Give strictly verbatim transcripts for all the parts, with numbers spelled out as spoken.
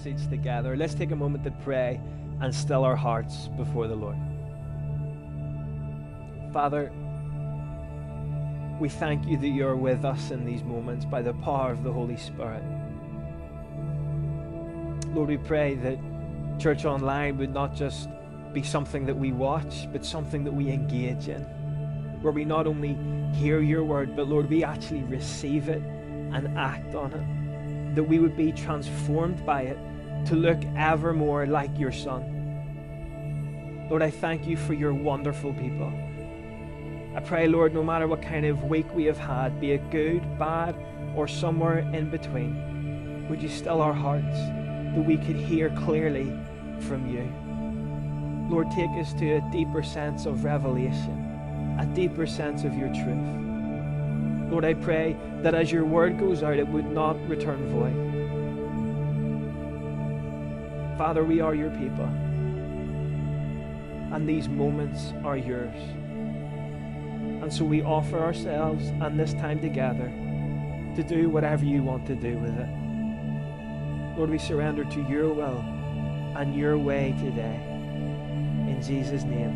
passage together. Let's take a moment to pray and still our hearts before the Lord. Father, we thank you that you're with us in these moments by the power of the Holy Spirit. Lord, we pray that Church Online would not just be something that we watch, but something that we engage in, where we not only hear your word, but Lord, we actually receive it and act on it, that we would be transformed by it to look ever more like your Son. Lord, I thank you for your wonderful people. I pray, Lord, no matter what kind of week we have had, be it good, bad, or somewhere in between, would you still our hearts that we could hear clearly from you. Lord, take us to a deeper sense of revelation, a deeper sense of your truth. Lord, I pray that as your word goes out, it would not return void. Father, we are your people, and these moments are yours. And so we offer ourselves and this time together to do whatever you want to do with it. Lord, we surrender to your will and your way today. In Jesus' name,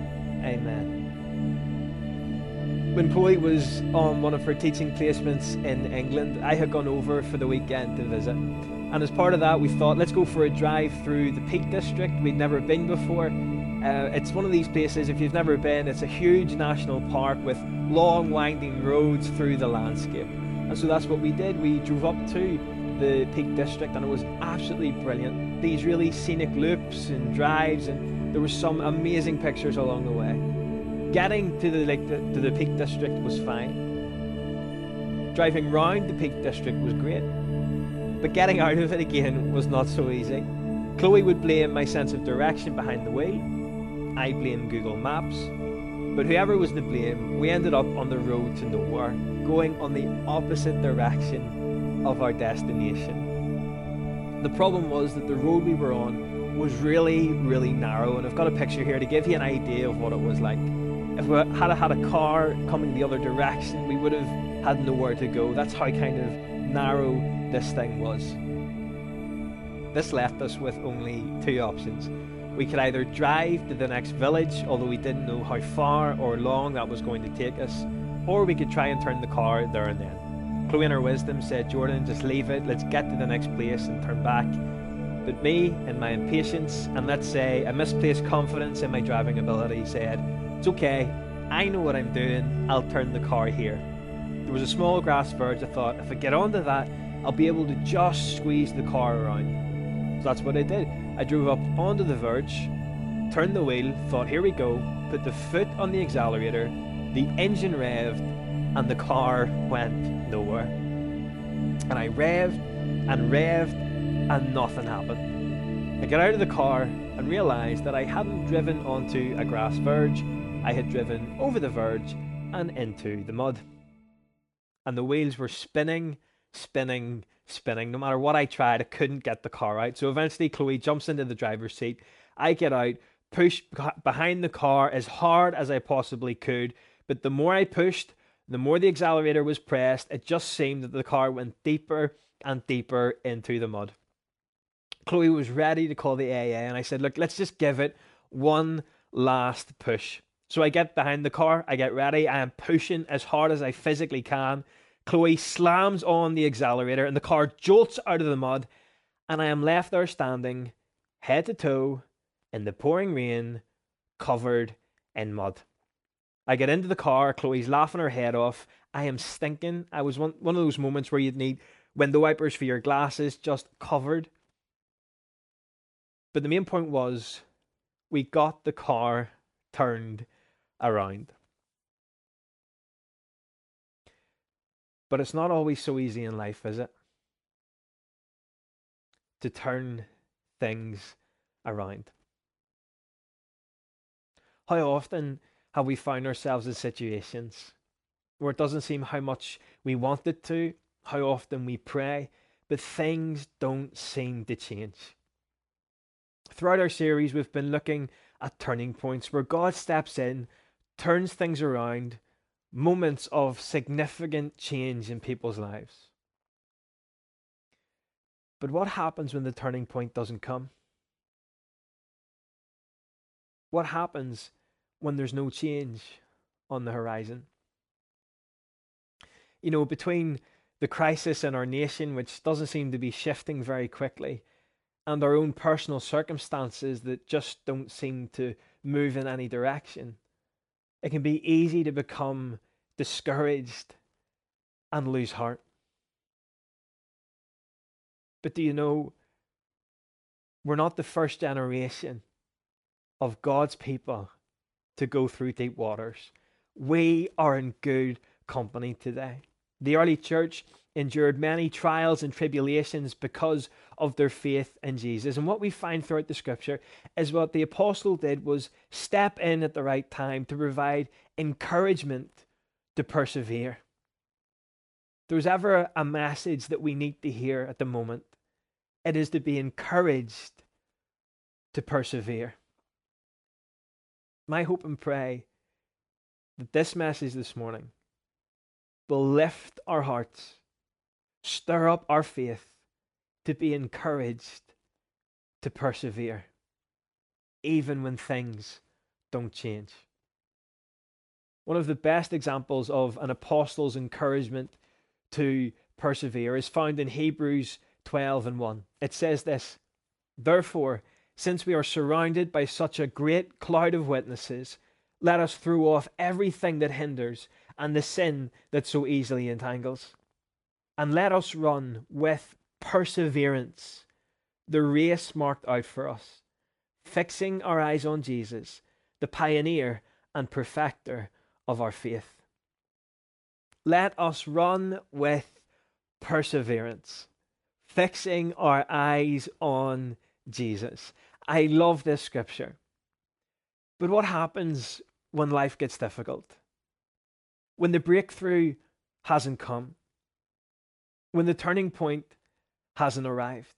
amen. When Chloe was on one of her teaching placements in England, I had gone over for the weekend to visit. And as part of that, we thought, let's go for a drive through the Peak District. We'd never been before. Uh, it's one of these places, if you've never been, it's a huge national park with long winding roads through the landscape. And so that's what we did. We drove up to the Peak District and it was absolutely brilliant. These really scenic loops and drives, and there were some amazing pictures along the way. Getting to the, like, the, to the Peak District was fine. Driving round the Peak District was great. But getting out of it again was not so easy. Chloe would blame my sense of direction behind the wheel. I blame Google Maps, but whoever was to blame, we ended up on the road to nowhere, going on the opposite direction of our destination. The problem was that the road we were on was really, really narrow, and I've got a picture here to give you an idea of what it was like. If we had had a car coming the other direction, we would have had nowhere to go. That's how kind of narrow this thing was. This left us with only two options. We could either drive to the next village, although we didn't know how far or long that was going to take us, or we could try and turn the car there and then. Chloe in her wisdom said, Jordan, just leave it, let's get to the next place and turn back. But me, in my impatience, and let's say a misplaced confidence in my driving ability, said, it's okay, I know what I'm doing, I'll turn the car here. There was a small grass verge. I thought, if I get onto that, I'll be able to just squeeze the car around. So that's what I did. I drove up onto the verge, turned the wheel, thought, here we go, put the foot on the accelerator, the engine revved, and the car went nowhere. And I revved and revved, and nothing happened. I got out of the car and realised that I hadn't driven onto a grass verge, I had driven over the verge and into the mud. And the wheels were spinning, spinning, spinning. No matter what I tried, I couldn't get the car out. So eventually Chloe jumps into the driver's seat. I get out, push behind the car as hard as I possibly could. But the more I pushed, the more the accelerator was pressed. It just seemed that the car went deeper and deeper into the mud. Chloe was ready to call the A A, and I said, look, let's just give it one last push. So I get behind the car, I get ready, I am pushing as hard as I physically can. Chloe slams on the accelerator and the car jolts out of the mud, and I am left there standing, head to toe, in the pouring rain, covered in mud. I get into the car, Chloe's laughing her head off. I am stinking. I was one, one of those moments where you'd need window wipers for your glasses, just covered. But the main point was, we got the car turned around. But it's not always so easy in life, is it? To turn things around. How often have we found ourselves in situations where it doesn't seem how much we want it to, how often we pray, but things don't seem to change. Throughout our series, we've been looking at turning points where God steps in, turns things around, moments of significant change in people's lives. But what happens when the turning point doesn't come? What happens when there's no change on the horizon? You know, between the crisis in our nation, which doesn't seem to be shifting very quickly, and our own personal circumstances that just don't seem to move in any direction, it can be easy to become discouraged and lose heart. But do you know, we're not the first generation of God's people to go through deep waters. We are in good company today. The early church endured many trials and tribulations because of their faith in Jesus. And what we find throughout the scripture is what the apostle did was step in at the right time to provide encouragement to persevere. If there's ever a message that we need to hear at the moment, it is to be encouraged to persevere. My hope and pray that this message this morning will lift our hearts, stir up our faith to be encouraged to persevere, even when things don't change. One of the best examples of an apostle's encouragement to persevere is found in Hebrews twelve and one. It says this, "Therefore, since we are surrounded by such a great cloud of witnesses, let us throw off everything that hinders and the sin that so easily entangles. And let us run with perseverance the race marked out for us, fixing our eyes on Jesus, the pioneer and perfecter of our faith." Let us run with perseverance, fixing our eyes on Jesus. I love this scripture. But what happens when life gets difficult? When the breakthrough hasn't come? When the turning point hasn't arrived?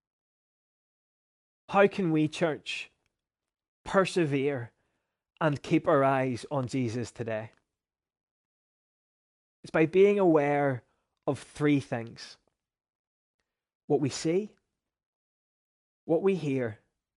How can we, church, persevere and keep our eyes on Jesus today? It's by being aware of three things: what we see, what we hear,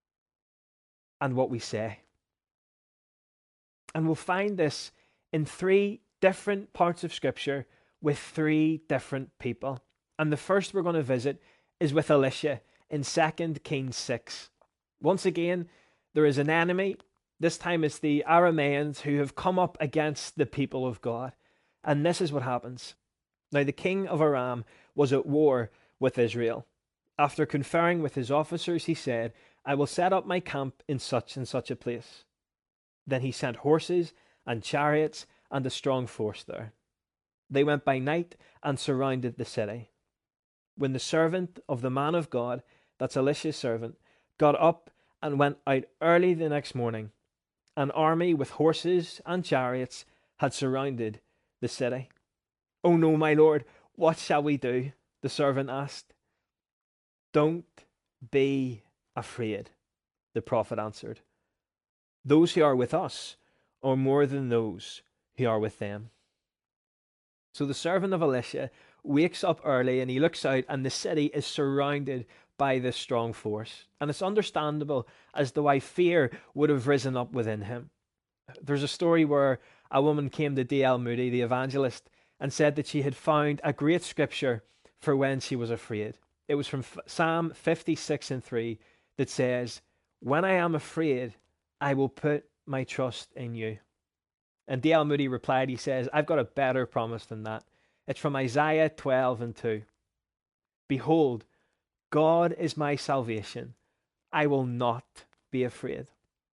and what we say. And we'll find this in three different parts of Scripture with three different people. And the first we're going to visit is with Elisha in Second Kings six. Once again, there is an enemy. This time it's the Arameans who have come up against the people of God. And this is what happens. Now, the king of Aram was at war with Israel. After conferring with his officers, he said, "I will set up my camp in such and such a place." Then he sent horses and chariots and a strong force there. They went by night and surrounded the city. When the servant of the man of God, that's Elisha's servant, got up and went out early the next morning, an army with horses and chariots had surrounded the city. "Oh no, my lord, what shall we do?" the servant asked. "Don't be afraid," the prophet answered. "Those who are with us are more than those who are with them." So the servant of Elisha wakes up early and he looks out, and the city is surrounded by this strong force. And it's understandable as to why fear would have risen up within him. There's a story where a woman came to D L Moody, the evangelist, and said that she had found a great scripture for when she was afraid. It was from Psalm fifty-six and three that says, "When I am afraid, I will put my trust in you." And D L Moody replied, he says, "I've got a better promise than that. It's from Isaiah twelve and two. Behold, God is my salvation. I will not be afraid."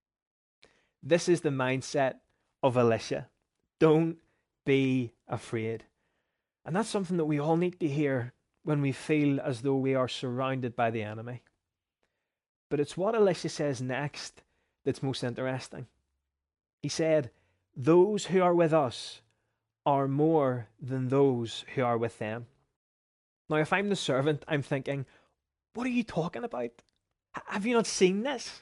This is the mindset of Elisha. Don't be afraid. And that's something that we all need to hear when we feel as though we are surrounded by the enemy. But it's what Elisha says next that's most interesting. He said, "Those who are with us are more than those who are with them." Now, if I'm the servant, I'm thinking, what are you talking about? H- have you not seen this?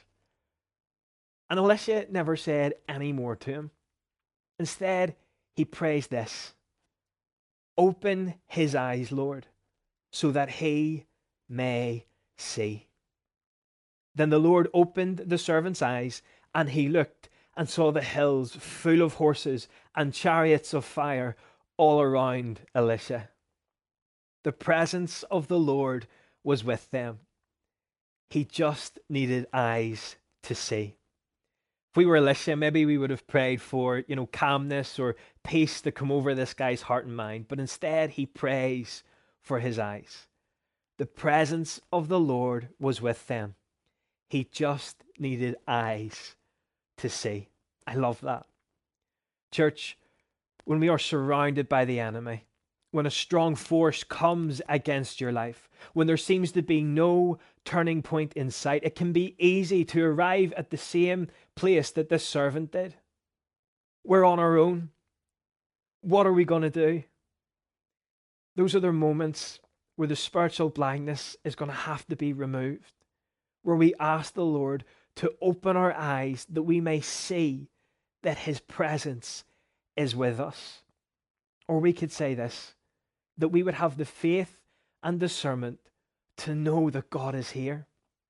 And Elisha never said any more to him. Instead, he prays this: "Open his eyes, Lord, so that he may see. Then the Lord opened the servant's eyes, and he looked and saw the hills full of horses and chariots of fire all around Elisha. The presence of the Lord was with them. He just needed eyes to see. If we were Elisha, maybe we would have prayed for, you know, calmness or peace to come over this guy's heart and mind. But instead, he prays for his eyes. The presence of the Lord was with them. He just needed eyes to see. I love that. Church, when we are surrounded by the enemy, when a strong force comes against your life, when there seems to be no turning point in sight, it can be easy to arrive at the same place that this servant did. We're on our own. What are we going to do? Those are the moments where the spiritual blindness is going to have to be removed, where we ask the Lord to open our eyes that we may see that his presence is with us. Or we could say this, that we would have the faith and discernment to know that God is here.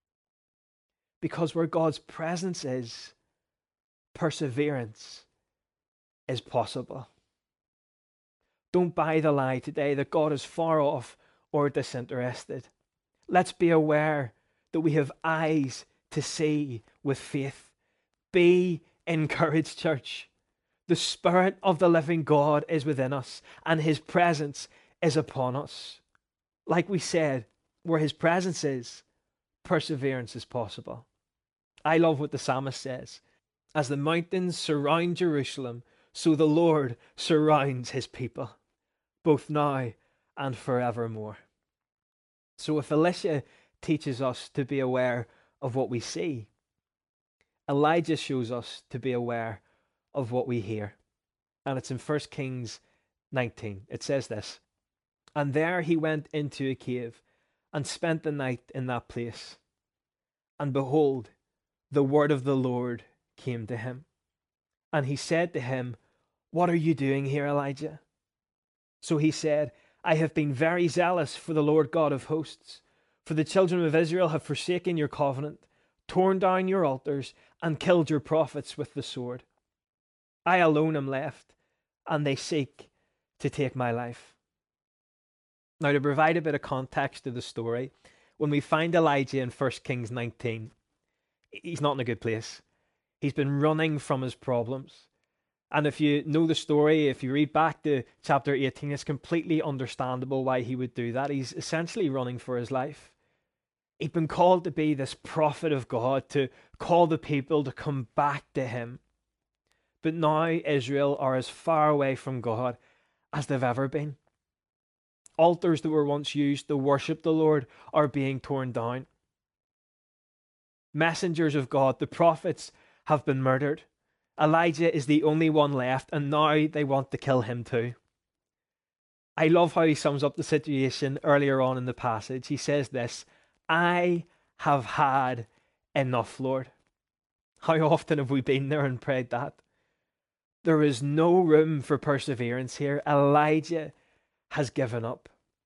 Because where God's presence is, perseverance is possible. Don't buy the lie today that God is far off or disinterested. Let's be aware that we have eyes to see with faith. Be encouraged, church. The Spirit of the living God is within us, and his presence is upon us. Like we said, where his presence is, perseverance is possible. I love what the psalmist says. As the mountains surround Jerusalem, so the Lord surrounds his people, both now and forevermore. So if Elisha teaches us to be aware of what we see, Elijah shows us to be aware of what we hear. And it's in First Kings nineteen. It says this, "And there he went into a cave and spent the night in that place. And behold, the word of the Lord came to him. And he said to him, 'What are you doing here, Elijah?' So he said, 'I have been very zealous for the Lord God of hosts. For the children of Israel have forsaken your covenant, torn down your altars, and killed your prophets with the sword. I alone am left, and they seek to take my life.'" Now, to provide a bit of context to the story, when we find Elijah in First Kings nineteen, he's not in a good place. He's been running from his problems. And if you know the story, if you read back to chapter eighteen, it's completely understandable why he would do that. He's essentially running for his life. He'd been called to be this prophet of God, to call the people to come back to him. But now Israel are as far away from God as they've ever been. Altars that were once used to worship the Lord are being torn down. Messengers of God, the prophets, have been murdered. Elijah is the only one left, and now they want to kill him too. I love how he sums up the situation earlier on in the passage. He says this, "I have had enough, Lord." How often have we been there and prayed that? There is no room for perseverance here. Elijah has given up.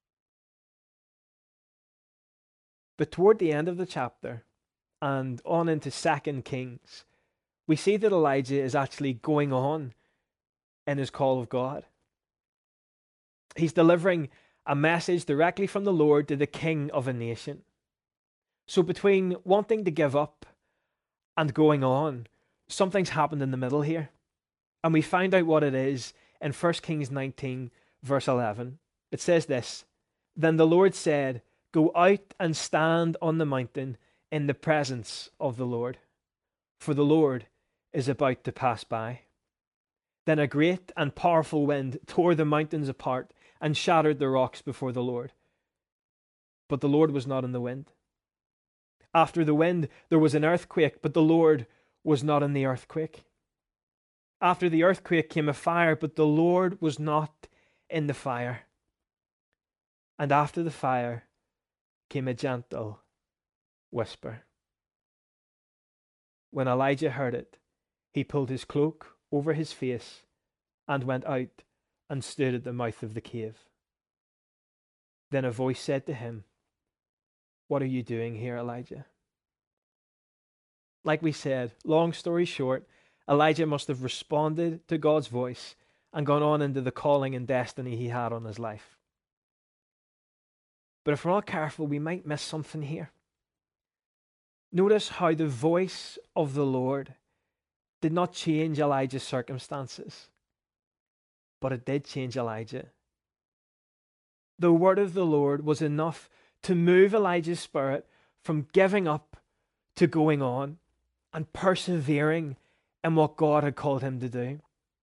But toward the end of the chapter and on into Second Kings, we see that Elijah is actually going on in his call of God. He's delivering a message directly from the Lord to the king of a nation. So between wanting to give up and going on, something's happened in the middle here. And we find out what it is in First Kings nineteen, verse eleven. It says this, "Then the Lord said, 'Go out and stand on the mountain in the presence of the Lord, for the Lord is about to pass by.' Then a great and powerful wind tore the mountains apart and shattered the rocks before the Lord. But the Lord was not in the wind. After the wind, there was an earthquake, but the Lord was not in the earthquake. After the earthquake came a fire, but the Lord was not in the fire. And after the fire came a gentle whisper." When Elijah heard it, he pulled his cloak over his face and went out and stood at the mouth of the cave. Then a voice said to him, What are you doing here, Elijah? Like we said, long story short, Elijah must have responded to God's voice and gone on into the calling and destiny he had on his life. But if we're not careful, we might miss something here. Notice how the voice of the Lord did not change Elijah's circumstances, but it did change Elijah. The word of the Lord was enough to move Elijah's spirit from giving up to going on and persevering in what God had called him to do.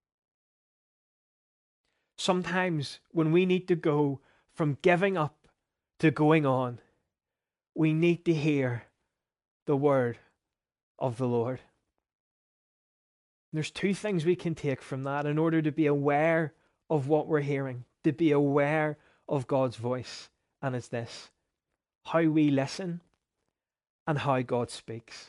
Sometimes when we need to go from giving up to going on, we need to hear the word of the Lord. There's two things we can take from that in order to be aware of what we're hearing, to be aware of God's voice. And it's this: how we listen and how God speaks.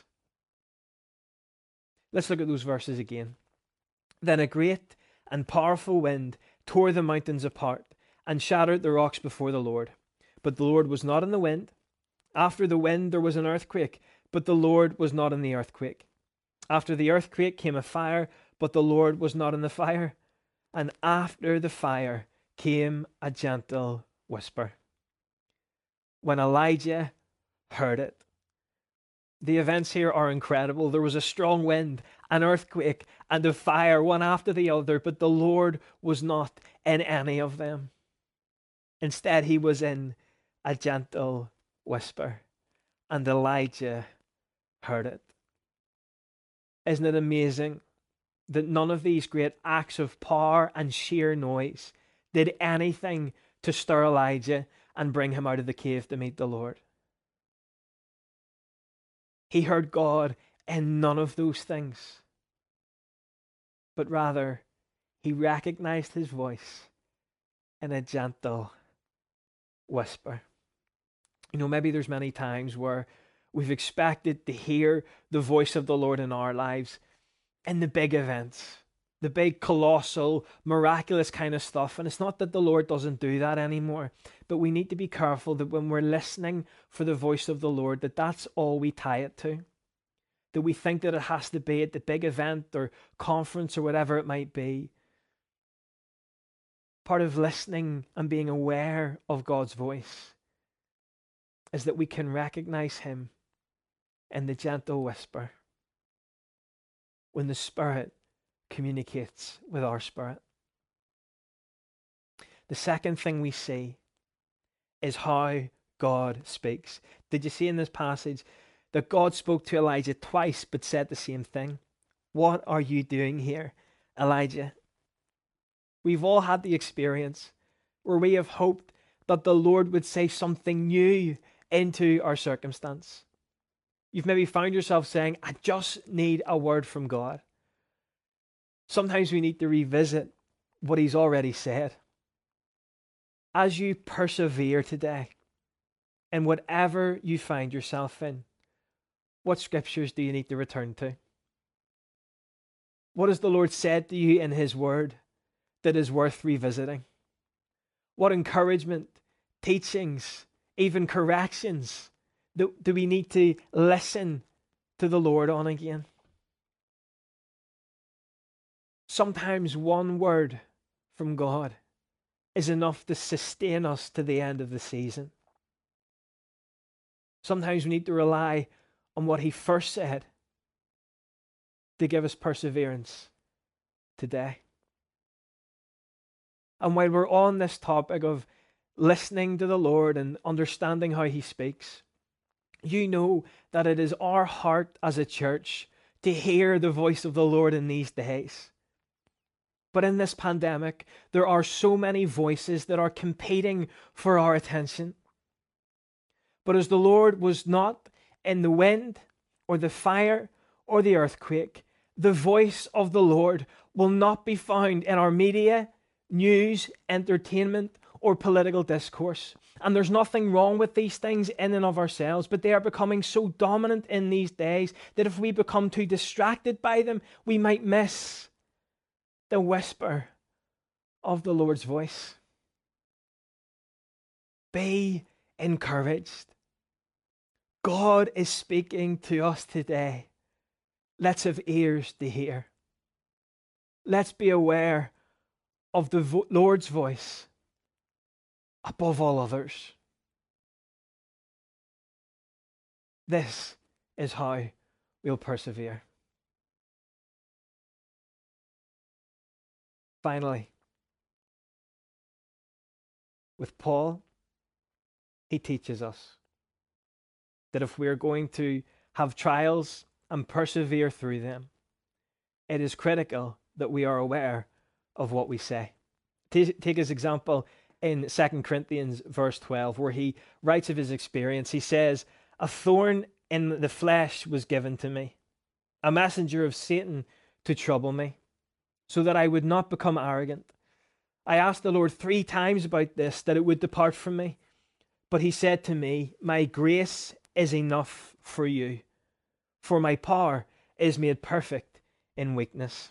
Let's look at those verses again. Then a great and powerful wind tore the mountains apart and shattered the rocks before the Lord. But the Lord was not in the wind. After the wind there was an earthquake, but the Lord was not in the earthquake. After the earthquake came a fire, but the Lord was not in the fire. And after the fire came a gentle whisper. When Elijah heard it, the events here are incredible. There was a strong wind, an earthquake, and a fire, one after the other, but the Lord was not in any of them. Instead, he was in a gentle whisper, and Elijah heard it. Isn't it amazing that none of these great acts of power and sheer noise did anything to stir Elijah and bring him out of the cave to meet the Lord? He heard God in none of those things, but rather he recognized his voice in a gentle whisper. You know, maybe there's many times where we've expected to hear the voice of the Lord in our lives in the big events, the big, colossal, miraculous kind of stuff. And it's not that the Lord doesn't do that anymore, but we need to be careful that when we're listening for the voice of the Lord, that that's all we tie it to. That we think that it has to be at the big event or conference or whatever it might be. Part of listening and being aware of God's voice is that we can recognize him in the gentle whisper when the Spirit communicates with our spirit. The second thing we see is how God speaks. Did you see in this passage that God spoke to Elijah twice but said the same thing? What are you doing here, Elijah? We've all had the experience where we have hoped that the Lord would say something new into our circumstance. You've maybe found yourself saying, I just need a word from God. Sometimes we need to revisit what he's already said. As you persevere today, in whatever you find yourself in, what scriptures do you need to return to? What has the Lord said to you in his word that is worth revisiting? What encouragement, teachings, even corrections do, do we need to listen to the Lord on again? Sometimes one word from God is enough to sustain us to the end of the season. Sometimes we need to rely on what he first said to give us perseverance today. And while we're on this topic of listening to the Lord and understanding how he speaks, you know that it is our heart as a church to hear the voice of the Lord in these days. But in this pandemic, there are so many voices that are competing for our attention. But as the Lord was not in the wind or the fire or the earthquake, the voice of the Lord will not be found in our media, news, entertainment, or political discourse. And there's nothing wrong with these things in and of ourselves, but they are becoming so dominant in these days that if we become too distracted by them, we might miss the whisper of the Lord's voice. Be encouraged. God is speaking to us today. Let's have ears to hear. Let's be aware of the vo- Lord's voice above all others. This is how we'll persevere. Finally, with Paul, he teaches us that if we're going to have trials and persevere through them, it is critical that we are aware of what we say. Take, take his example in Second Corinthians verse twelve, where he writes of his experience. He says, "A thorn in the flesh was given to me, a messenger of Satan to trouble me, so that I would not become arrogant. I asked the Lord three times about this, that it would depart from me. But he said to me, my grace is enough for you, for my power is made perfect in weakness."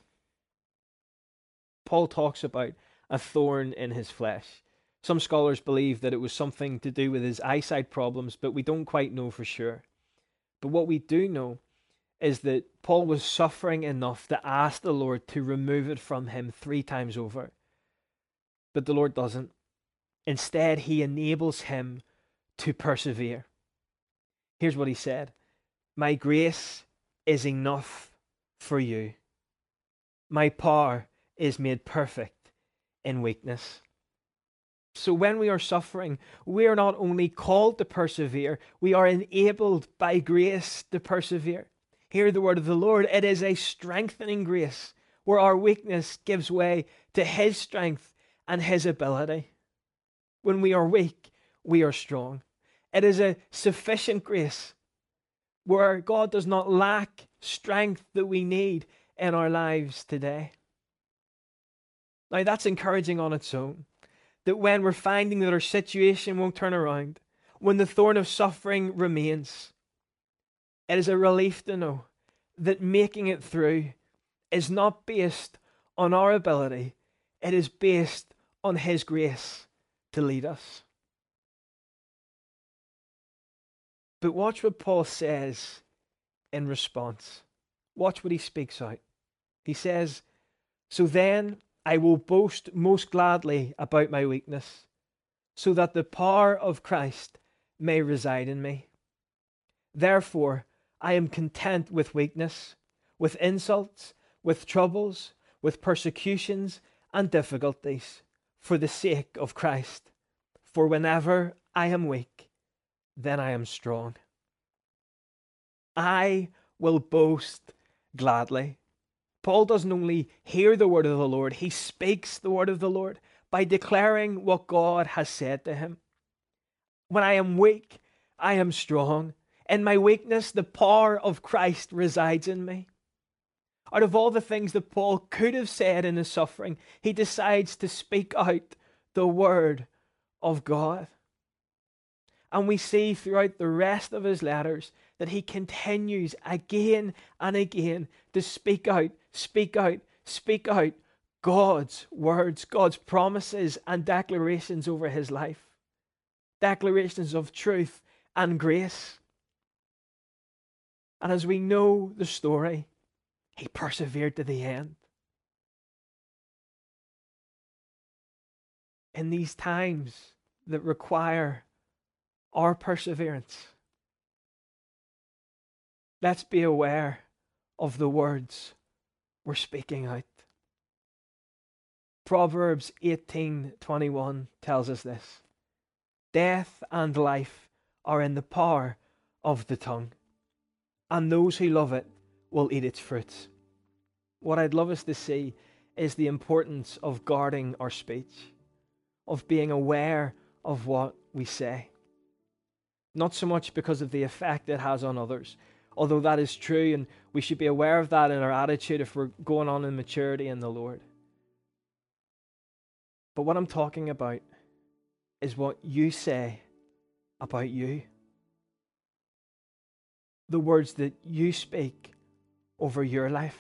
Paul talks about a thorn in his flesh. Some scholars believe that it was something to do with his eyesight problems, but we don't quite know for sure. But what we do know is that Paul was suffering enough to ask the Lord to remove it from him three times over. But the Lord doesn't. Instead, he enables him to persevere. Here's what he said: "My grace is enough for you. My power is made perfect in weakness." So when we are suffering, we are not only called to persevere, we are enabled by grace to persevere. Hear the word of the Lord. It is a strengthening grace where our weakness gives way to his strength and his ability. When we are weak, we are strong. It is a sufficient grace where God does not lack strength that we need in our lives today. Now, that's encouraging on its own. That when we're finding that our situation won't turn around, when the thorn of suffering remains, it is a relief to know that making it through is not based on our ability, it is based on his grace to lead us. But watch what Paul says in response. Watch what he speaks out. He says, "So then I will boast most gladly about my weakness, so that the power of Christ may reside in me. Therefore, I am content with weakness, with insults, with troubles, with persecutions and difficulties, for the sake of Christ. For whenever I am weak, then I am strong." I will boast gladly. Paul doesn't only hear the word of the Lord, he speaks the word of the Lord by declaring what God has said to him. When I am weak, I am strong. In my weakness, the power of Christ resides in me. Out of all the things that Paul could have said in his suffering, he decides to speak out the word of God. And we see throughout the rest of his letters that he continues again and again to speak out, speak out, speak out God's words, God's promises and declarations over his life. Declarations of truth and grace. And as we know the story, he persevered to the end. In these times that require our perseverance, let's be aware of the words we're speaking out. Proverbs eighteen twenty-one tells us this: "Death and life are in the power of the tongue, and those who love it will eat its fruits." What I'd love us to see is the importance of guarding our speech, of being aware of what we say. Not so much because of the effect it has on others, although that is true, and we should be aware of that in our attitude if we're going on in maturity in the Lord. But what I'm talking about is what you say about you. The words that you speak over your life.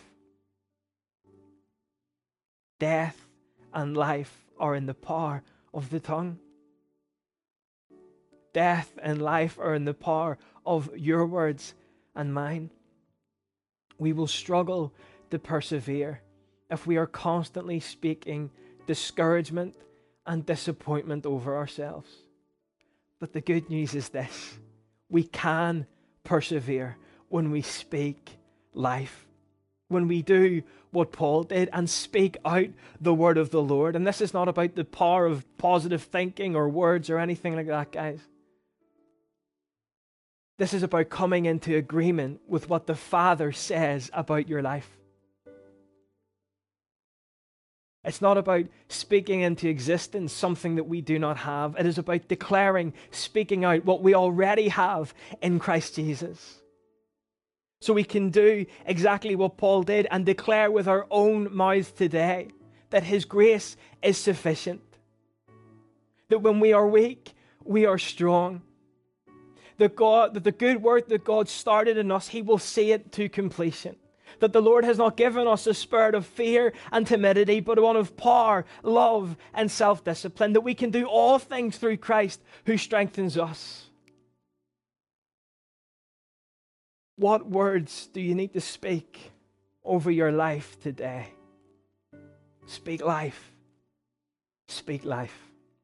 Death and life are in the power of the tongue. Death and life are in the power of your words and mine. We will struggle to persevere if we are constantly speaking discouragement and disappointment over ourselves. But the good news is this: we can persevere when we speak life, when we do what Paul did and speak out the word of the Lord. And this is not about the power of positive thinking or words or anything like that, guys. This is about coming into agreement with what the Father says about your life. It's not about speaking into existence something that we do not have. It is about declaring, speaking out what we already have in Christ Jesus. So we can do exactly what Paul did and declare with our own mouths today that his grace is sufficient. That when we are weak, we are strong. That God, that the good work that God started in us, he will see it to completion. That the Lord has not given us a spirit of fear and timidity, but one of power, love, and self-discipline. That we can do all things through Christ who strengthens us. What words do you need to speak over your life today? Speak life. Speak life.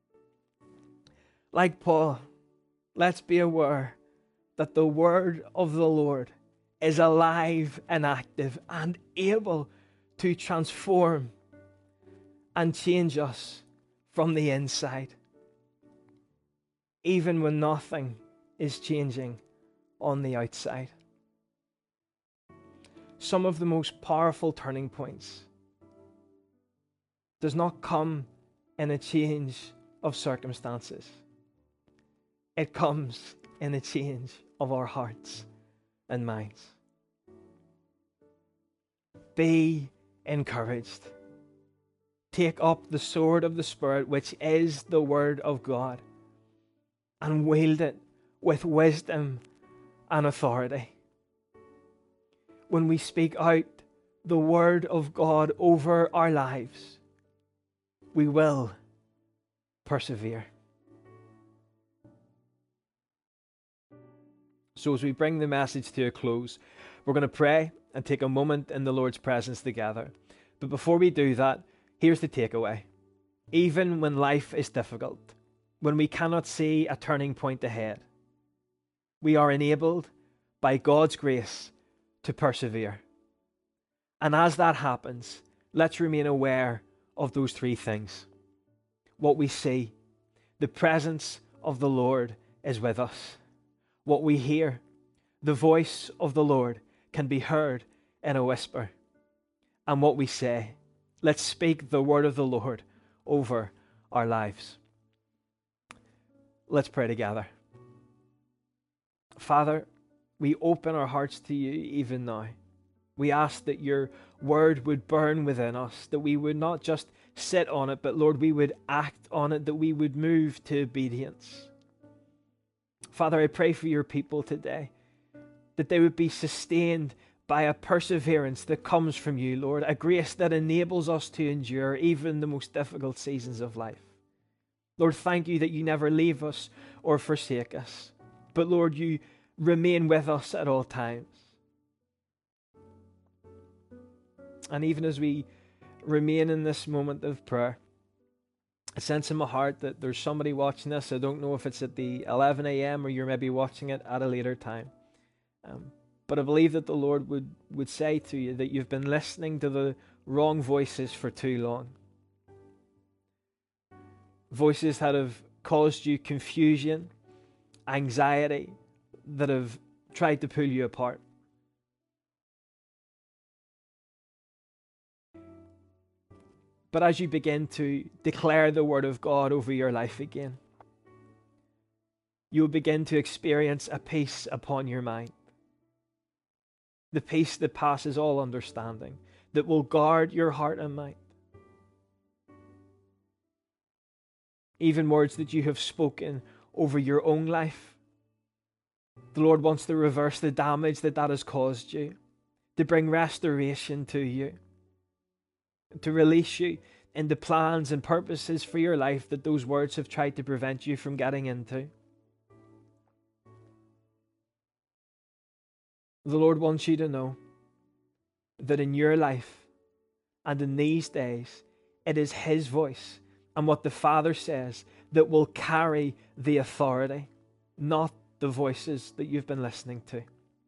Like Paul, let's be aware that the word of the Lord is alive and active and able to transform and change us from the inside, even when nothing is changing on the outside. Some of the most powerful turning points does not come in a change of circumstances. It comes in a change of our hearts and minds. Be encouraged. Take up the sword of the Spirit, which is the word of God, and wield it with wisdom and authority. When we speak out the word of God over our lives, we will persevere. So as we bring the message to a close, we're going to pray and take a moment in the Lord's presence together. But before we do that, here's the takeaway. Even when life is difficult, when we cannot see a turning point ahead, we are enabled by God's grace to persevere. And as that happens, let's remain aware of those three things. What we see, the presence of the Lord is with us. What we hear, the voice of the Lord can be heard in a whisper. And what we say, let's speak the word of the Lord over our lives. Let's pray together. Father, we open our hearts to you even now. We ask that your word would burn within us, that we would not just sit on it, but Lord, we would act on it, that we would move to obedience. Father, I pray for your people today, that they would be sustained by a perseverance that comes from you, Lord, a grace that enables us to endure even the most difficult seasons of life. Lord, thank you that you never leave us or forsake us, but Lord, you remain with us at all times. And even as we remain in this moment of prayer, I sense in my heart that there's somebody watching this. I don't know if it's at the eleven a.m. or you're maybe watching it at a later time. Um, but I believe that the Lord would, would say to you that you've been listening to the wrong voices for too long. Voices that have caused you confusion, anxiety, that have tried to pull you apart. But as you begin to declare the word of God over your life again, you will begin to experience a peace upon your mind. The peace that passes all understanding, that will guard your heart and mind. Even words that you have spoken over your own life, the Lord wants to reverse the damage that that has caused you, to bring restoration to you, to release you into plans and purposes for your life that those words have tried to prevent you from getting into. The Lord wants you to know that in your life and in these days, it is His voice and what the Father says that will carry the authority, not the voices that you've been listening to.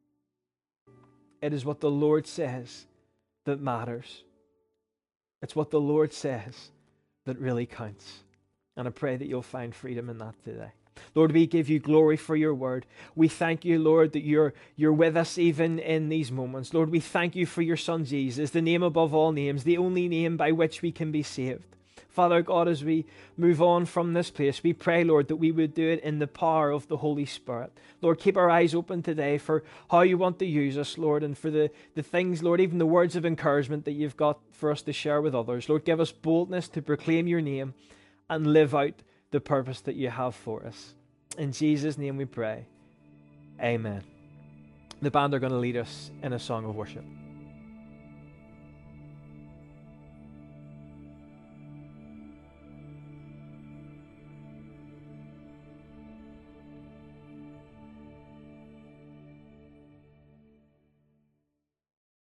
It is what the Lord says that matters. It's what the Lord says that really counts. And I pray that you'll find freedom in that today. Lord, we give you glory for your word. We thank you, Lord, that you're, you're with us even in these moments. Lord, we thank you for your Son Jesus, the name above all names, the only name by which we can be saved. Father God, as we move on from this place, we pray, Lord, that we would do it in the power of the Holy Spirit. Lord, keep our eyes open today for how you want to use us, Lord, and for the, the things, Lord, even the words of encouragement that you've got for us to share with others. Lord, give us boldness to proclaim your name and live out the purpose that you have for us. In Jesus' name we pray. Amen. The band are going to lead us in a song of worship.